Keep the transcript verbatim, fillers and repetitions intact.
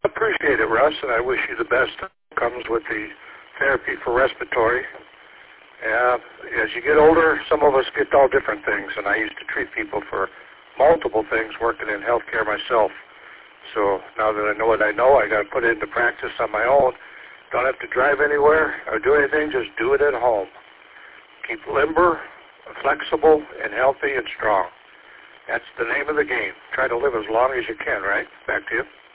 Appreciate it, Russ, and I wish you the best. Comes with the therapy for respiratory. Yeah, as you get older, some of us get all different things, and I used to treat people for multiple things working in healthcare myself. So now that I know what I know, I got to put it into practice on my own. Don't have to drive anywhere or do anything, just do it at home. Keep limber, flexible, and healthy and strong. That's the name of the game. Try to live as long as you can, right? Back to you.